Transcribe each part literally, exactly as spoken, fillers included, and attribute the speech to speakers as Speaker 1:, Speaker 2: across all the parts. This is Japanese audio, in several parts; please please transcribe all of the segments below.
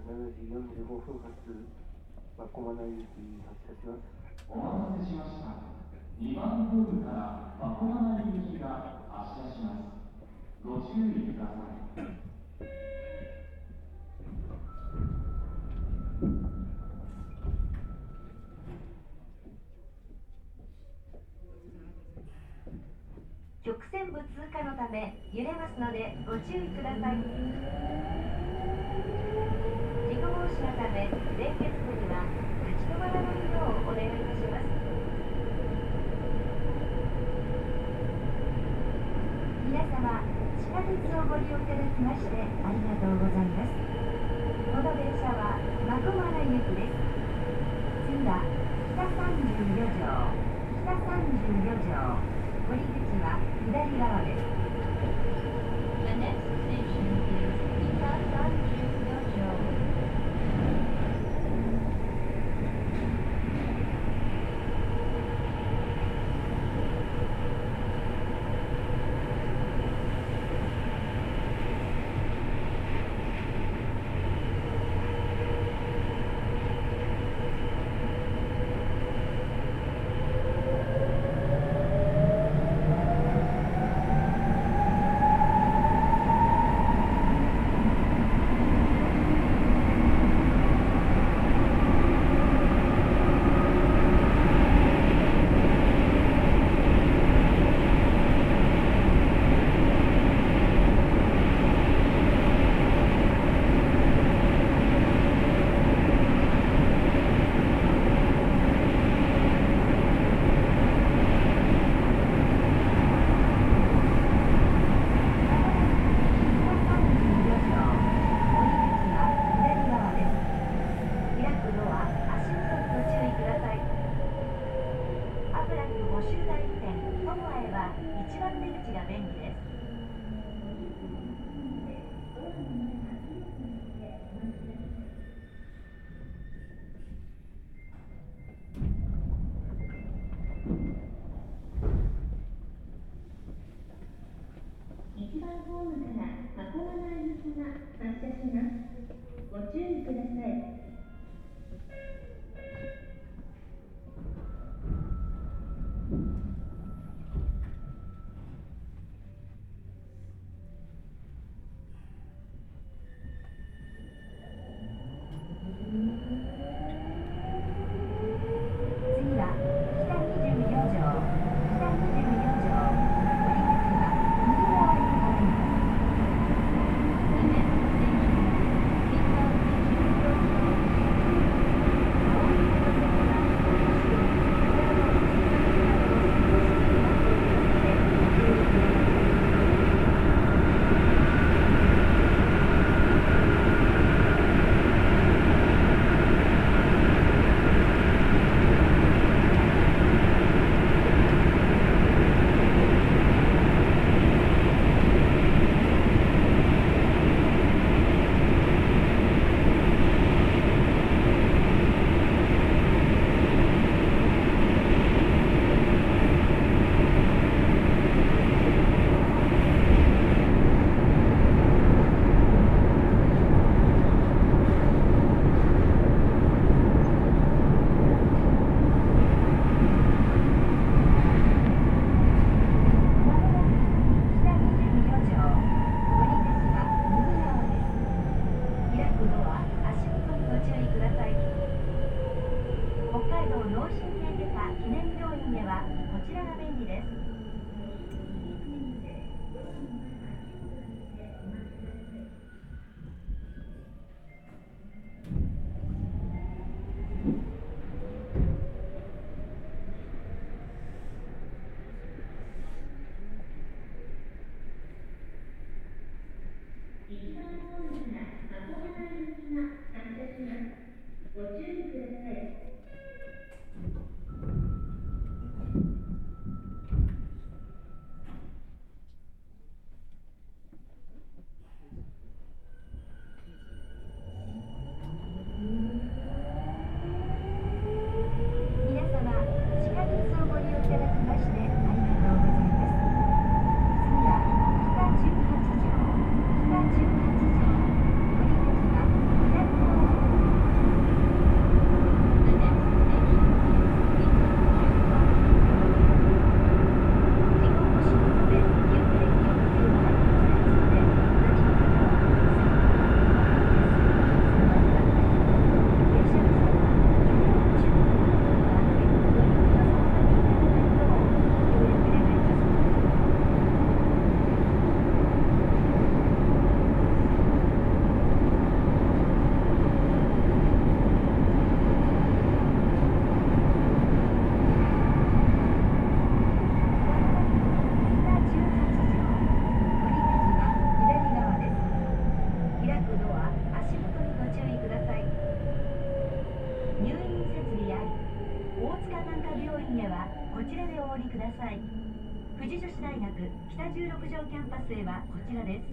Speaker 1: しちじよんじゅうごふん発、真駒内行き発車します。
Speaker 2: お待たせしました。にばんホームから真駒内行きが発車します。ご注意ください。
Speaker 3: 直線部通過のため揺れますのでご注意ください。事故防止のため連結部には立ち止まらないようお願いいたします。皆様、地下鉄をご利用いただきましてありがとうございます。この電車は真駒内行きです。次は北さんじゅうよ条、北さんじゅうよ条、降り口は左側です。The next station is 北さんじゅうよ条。いちばんホームから真駒内行きが発車します。ご注意ください。次は北にじゅうよ条、北にじゅうよ条、降り口は右側に変わります。The next station is 北にじゅうよ条。 富士女子大学北じゅうろく条キャンパスへはこちらです。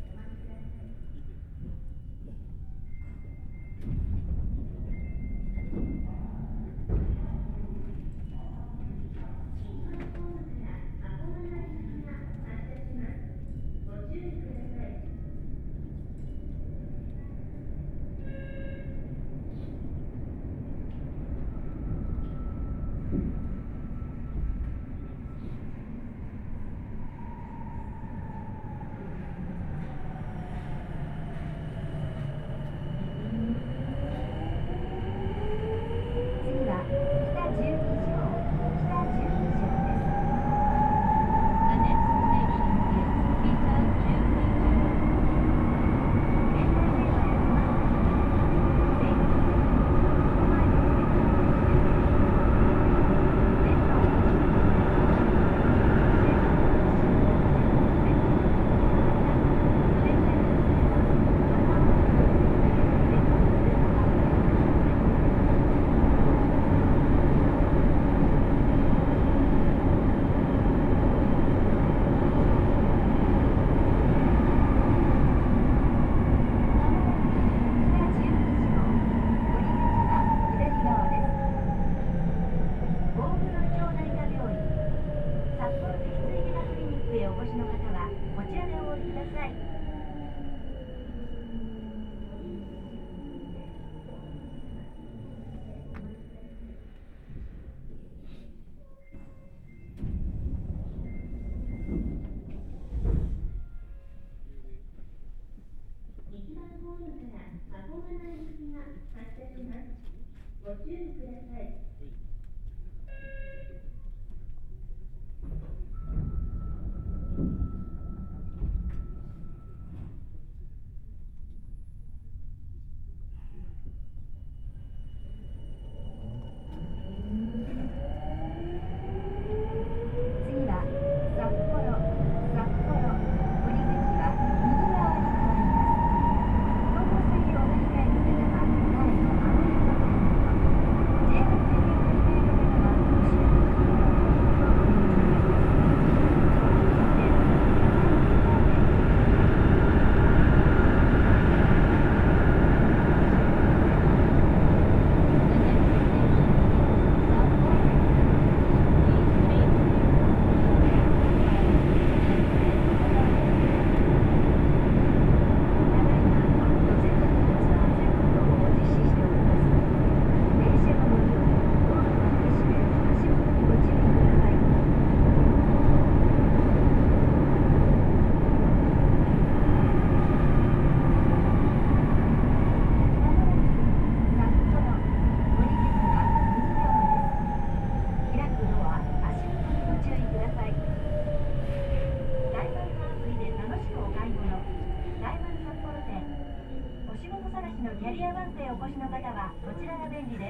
Speaker 3: キャリアバスでお越しの方はこちらが便利です。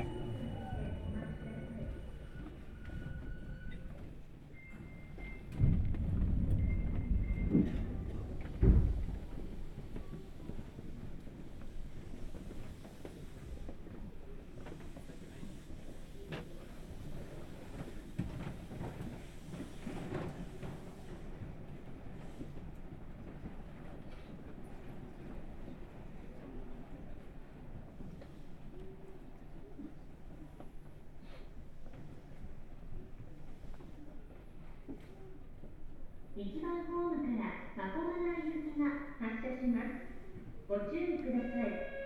Speaker 4: いちばんホームからまこまな行きが発車します。ご注意ください。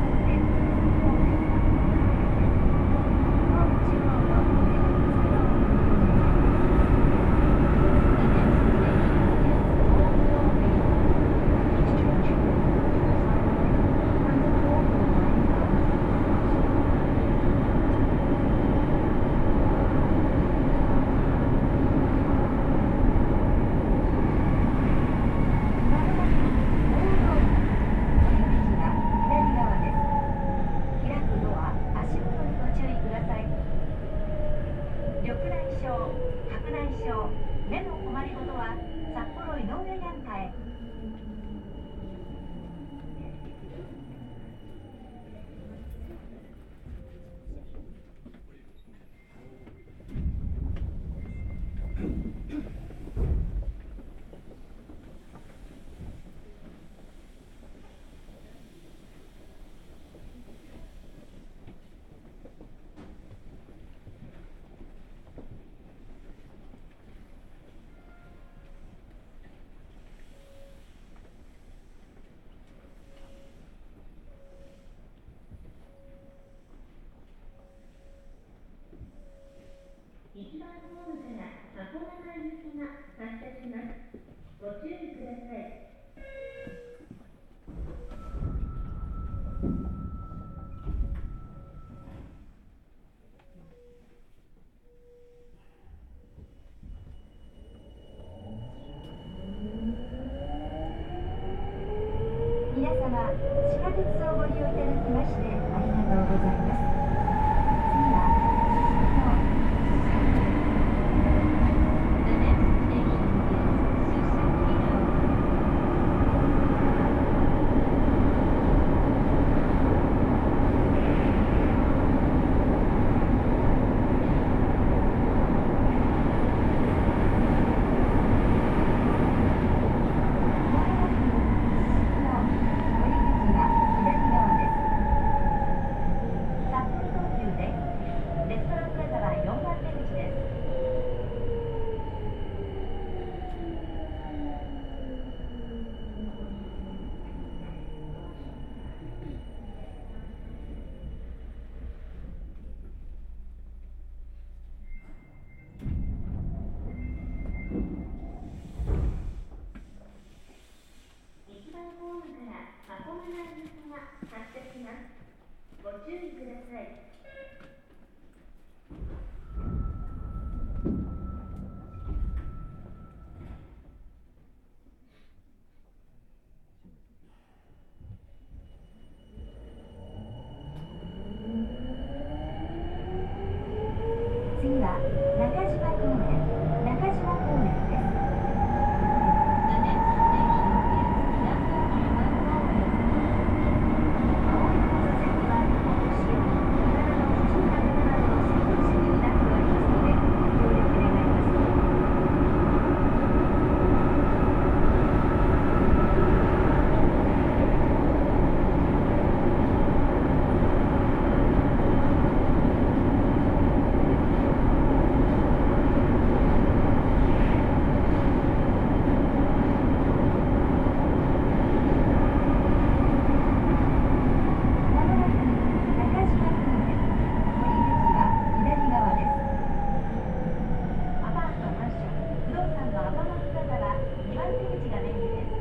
Speaker 3: 次は
Speaker 4: 花行きが発車します。ご注意ください。
Speaker 3: 皆様、地下鉄をご利用いただきましてありがとうございます。次は、
Speaker 4: The next station is Susukino. 一番ホームからまこまな行きが発車します。ご注意ください。
Speaker 3: 次は中島公園、中島公園です。
Speaker 4: The next station is Nakajima公園。
Speaker 3: 青い放送席はお年寄り、体の不自由な方などの専用席になっておりますので、ご協力願います。まもなく中島公園、降り口は左側です。アパート、マンション、不動産のアパマス方はにばん出口が便利です。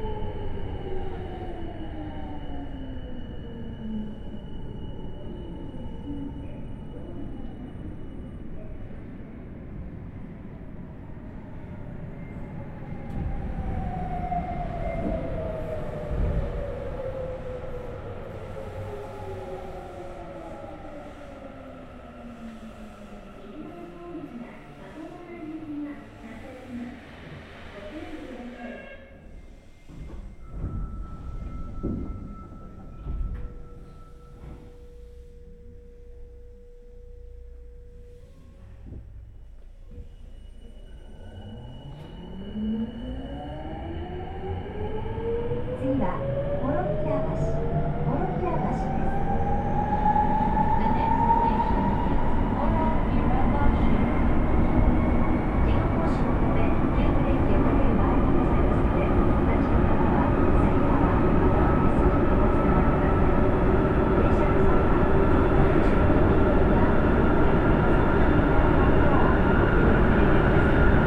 Speaker 3: 次はモロキア橋、モロキア橋です。
Speaker 4: The next station is Moromira-bashi。
Speaker 3: 事故防止のため急ブレーキをかける場合もございますので、お立ちの方は左側または手すりにおつかまりください。電車の際は乗務中のビデオやエレベーターの際にご協力願います。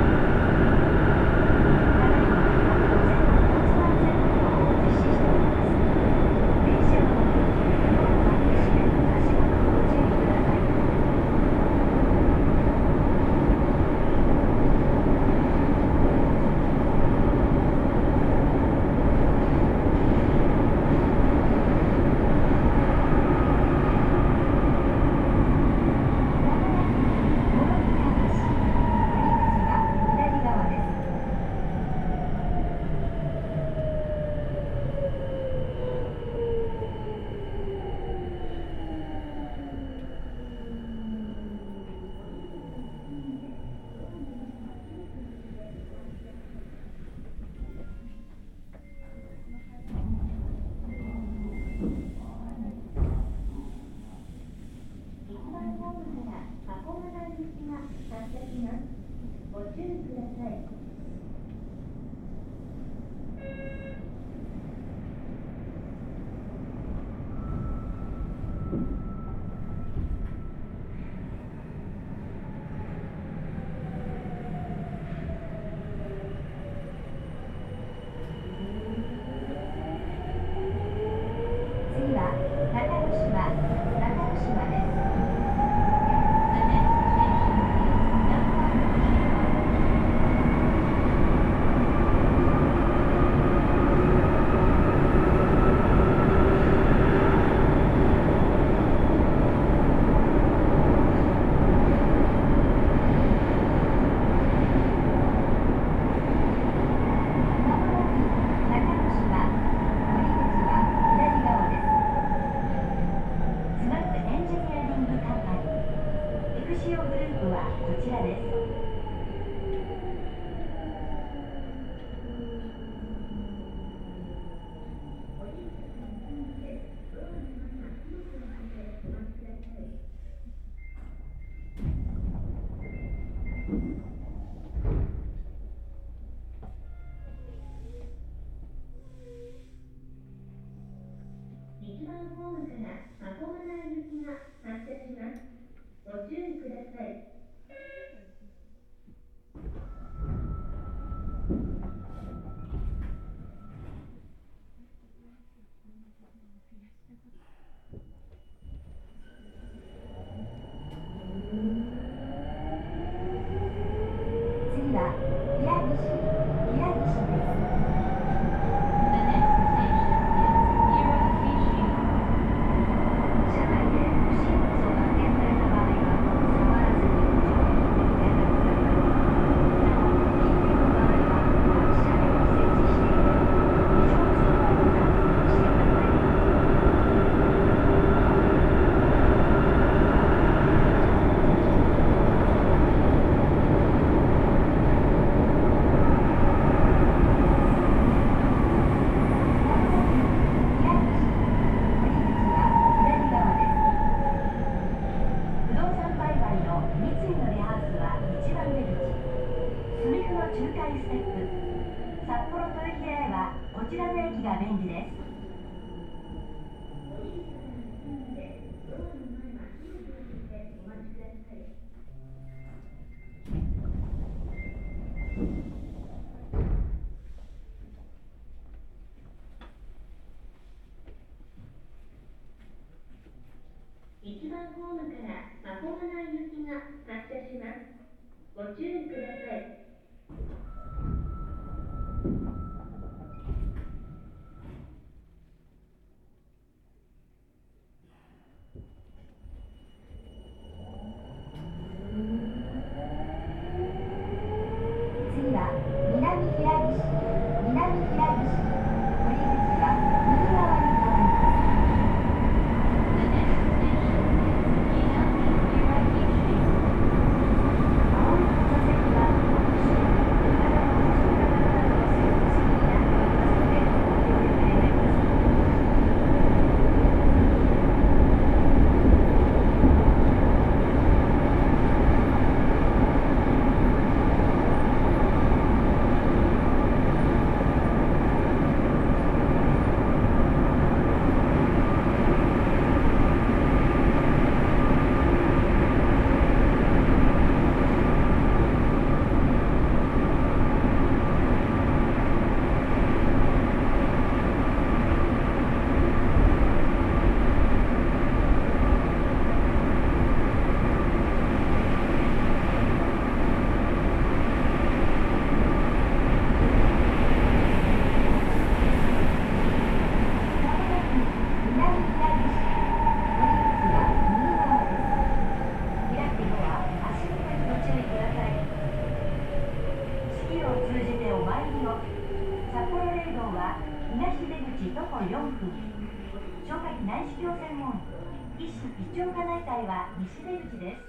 Speaker 3: ただいま全国交通安全運動を実施しております。電車のドアが閉め足元をご注意ください。まもなくモロキア橋、降り口は左側です。
Speaker 4: 一番ホームからまこまな行きが発車します。ご注意ください。 いちばんホームからまこまな行きが発車します。ご注意ください。
Speaker 3: 次は宮岸宮岸です。車内で不審物を発見された場合は触らずに乗務員に連絡ください。なお、緊急の場合は各車両に設置している非常通報ボタンを押してください。仲介ステップ札幌豊平へはこちらの駅が便利です。
Speaker 4: いちばんホームからまこまな行きが発車します。ご注意ください。
Speaker 3: 次は南平岸南平岸降り口は右側に変わります。青い座席は特殊体の補助型などを設置式になっていますのでご協力願います。札幌霊道は東出口徒歩よんぷん、消化器内視鏡専門医師胃腸科内科医は西出口です。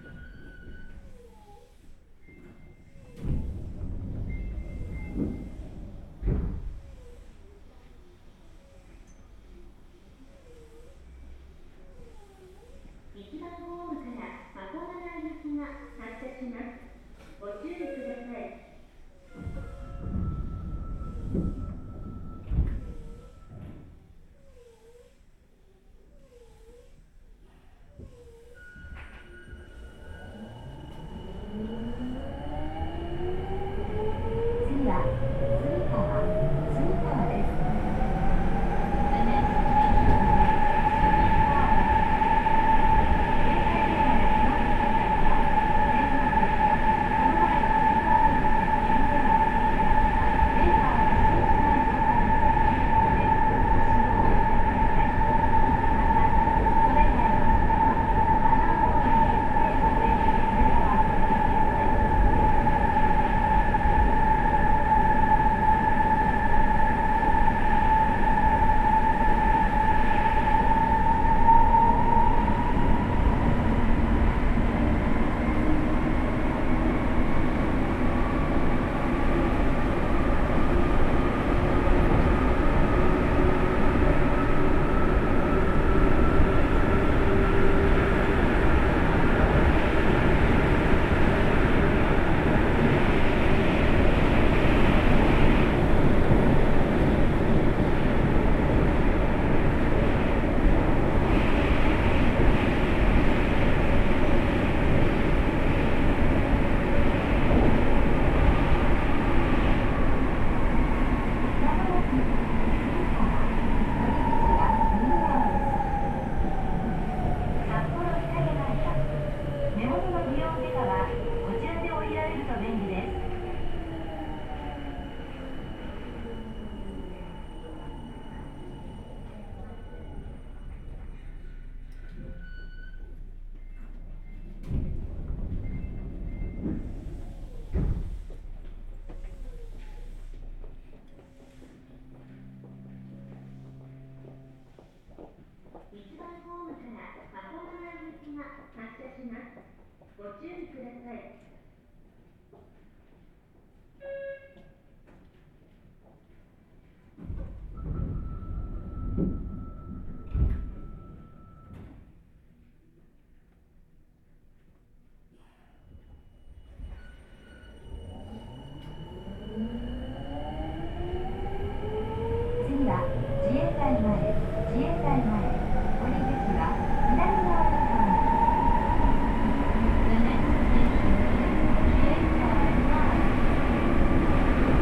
Speaker 4: いちばんホームからまこまな行きが発車します。ご注意ください。 します。ご注意ください。
Speaker 3: 次は自衛隊前、自衛隊前、降り口は左側に変わります。The next station is 自衛隊前。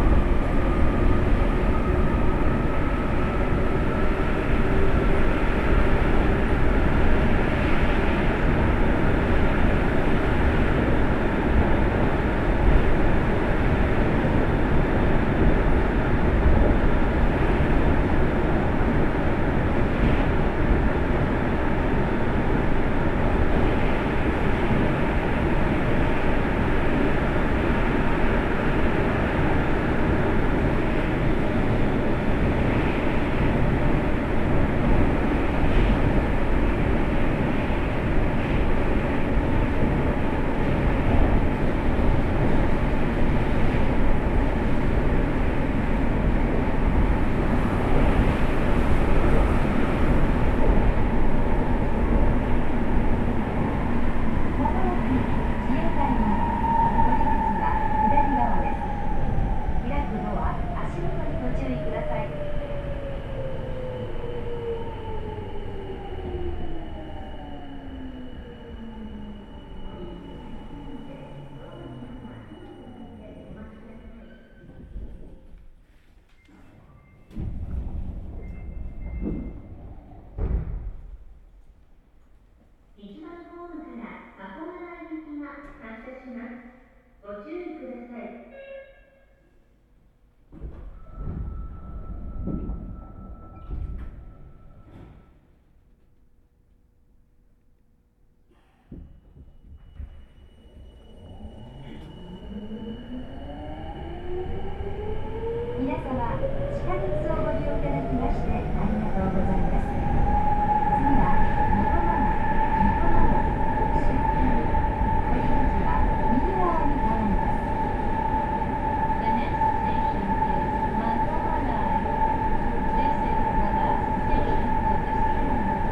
Speaker 3: まもなく自衛隊前、降り口は左側です。開くドア、足元にご注意ください。
Speaker 4: いちばんホームからまこまら行きが発車します。ご注意ください。
Speaker 3: 皆様、地下鉄をご利用いただきましてありがとうございます。次はまこまら、まこまら、終点、降り口は右側に変わります。The next station is Makomanai. This is the last station of this train.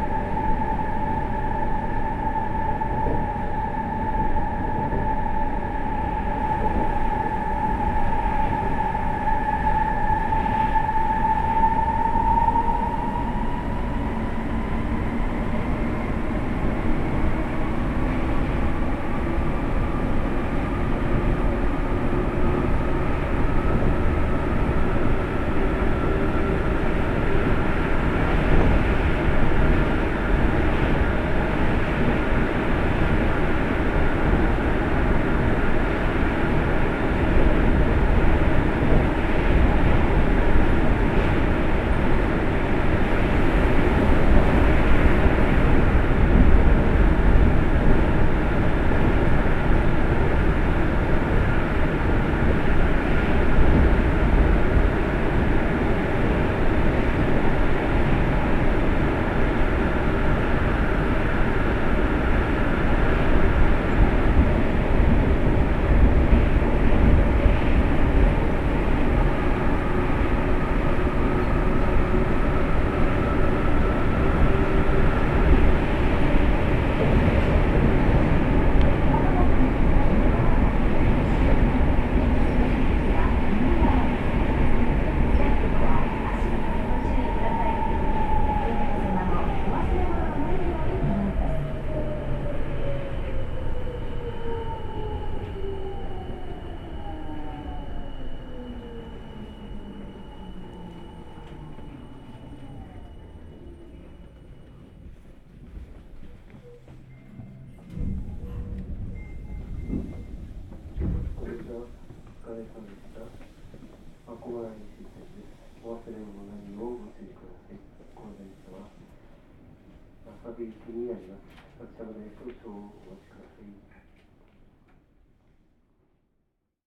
Speaker 1: ビーチにあります。私ので少々お待ちください。